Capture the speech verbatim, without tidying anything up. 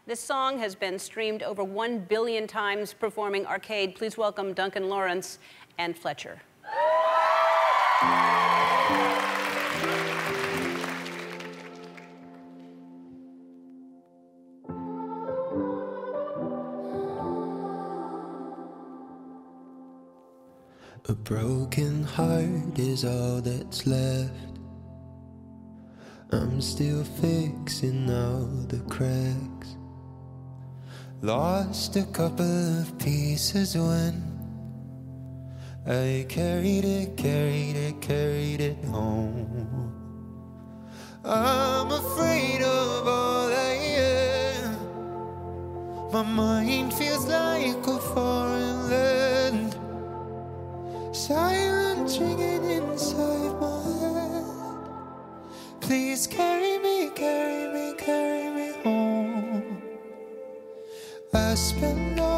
This song has been streamed over one billion times performing Arcade. Please welcome Duncan Lawrence and Fletcher. A broken heart is all that's left. I'm still fixing all the cracks. Lost a couple of pieces when I carried it, carried it, carried it home. I'm afraid of all I am. My mind feels like a foreign land. Silent ringing inside my head. Please carry me, carry me, carry me home. I spend all